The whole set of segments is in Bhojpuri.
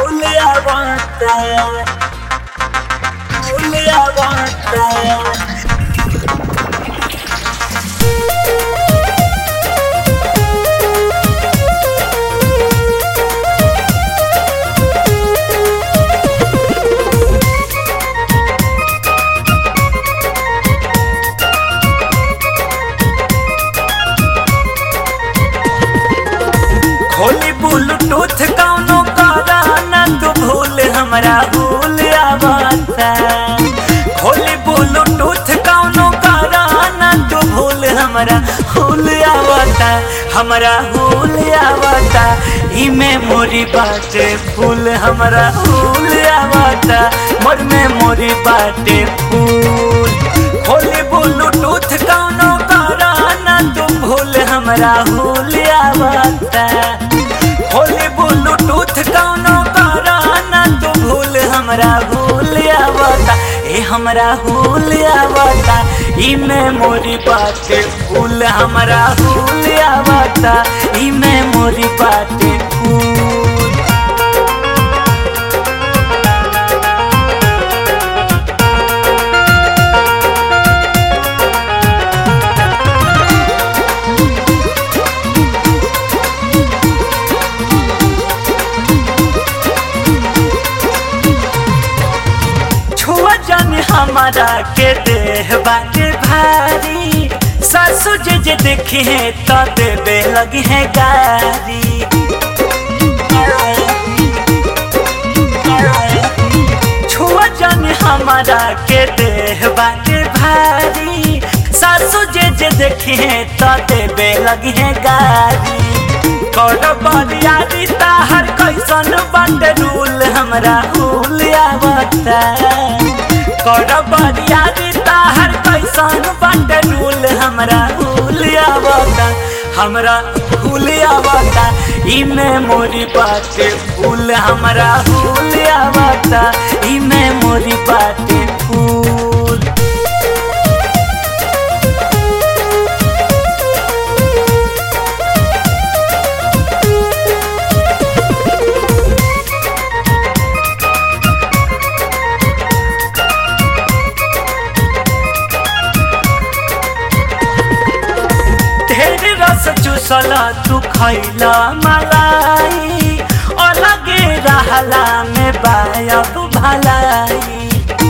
aguanta, no le aguanta. खोली ब्लूटूथ कौनो कराना तू भूल हमरा भूल आवता। खोली ब्लूटूथ कौनो कराना तू भूल हमरा भूल आवता। हमरा भूल आवता ई मेमोरी बाटे फूल हमरा भूल आवता। मोर मेमोरी बाटे फूल। खोली ब्लूटूथ कौनो कराना तू भूल हमरा भूल आवता। खोली ब्लूटूथ कौनो कराना तू भूल हमरा भूल आवता। ए हमरा भूल आवता ई मेमोरी बाटे फूल हमरा भूल आवता। ई मेमोरी बाटे फूल। जन हमारा के देह बाटे भारी। सासू जे देखी है तो देवे लगी है गारी। छुआ जन हमारा के देह बाटे भारी। सासू जे देखी है तो देवे लगी है गारी। बरियारी ताहर कैसन बाटे रूल हमरा भूल आवता। बरियारी ताहर कैसन बाटे रूल हमरा भूल आवता। हमरा भूल आवता ई मेमोरी बाटे फूल हमरा भूल आवता। ई मेमोरी बाटे फूल। रस चूसला तू खैला मलाई। अलगे रहला में बायब भलाई।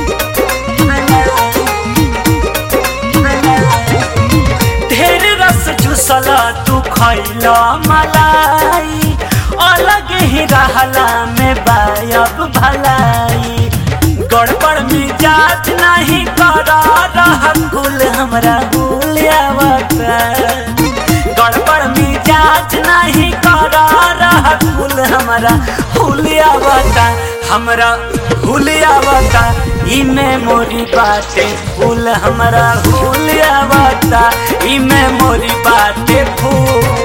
ढेर रस चूसला तू खैला मलाई। अलगे ही रहला में बायब भलाई। गड़बड़ मिजाज नहीं करा रहा कुल हमरा भूल आवता। गड़बड़ मिजाज नहीं करा रहा कुल हमरा भूल आवता। हमरा भूल आवता ई मेमोरी बाटे फूल हमरा भूल आवता। ई मेमोरी बाटे फूल।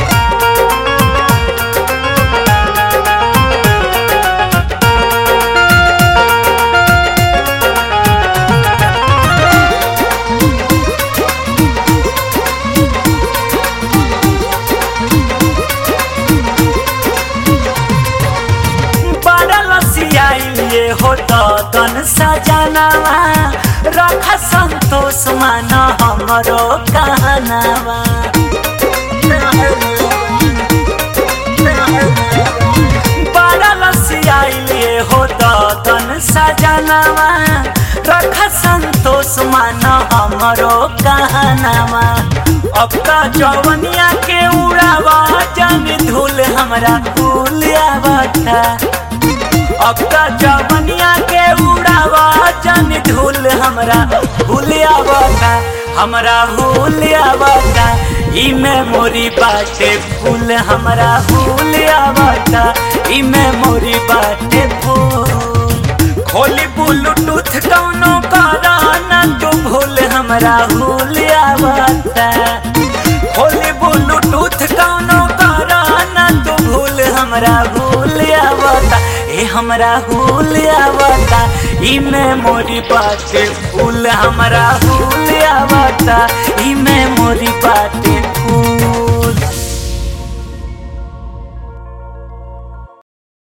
ये हो तो तन सजनावा। रख संतोष मान हमरो कहनावा। बड़ा लसियाइले हो तो तन सजनावा। रख संतोष मान हमरो कहनावा। अब का जवनिया के उड़ावा जन धूल हमरा भूल आवता। अब का जवनिया के उड़ावा जन धूल हमरा भूल आवता। हमरा भूल आवता ई मेमोरी बाटे फूल हमरा भूल आवता। ई मेमोरी बाटे फूल। खोली ब्लूटूथ कौनो कराना तू भूल हमरा भूल आवता। खोली ब्लूटूथ कौनो कराना तू भूल हमरा भूल आवता। ए हमरा भूल आवता ई मेमोरी बाटे फूल हमरा भूल आवता। ई मेमोरी बाटे फूल।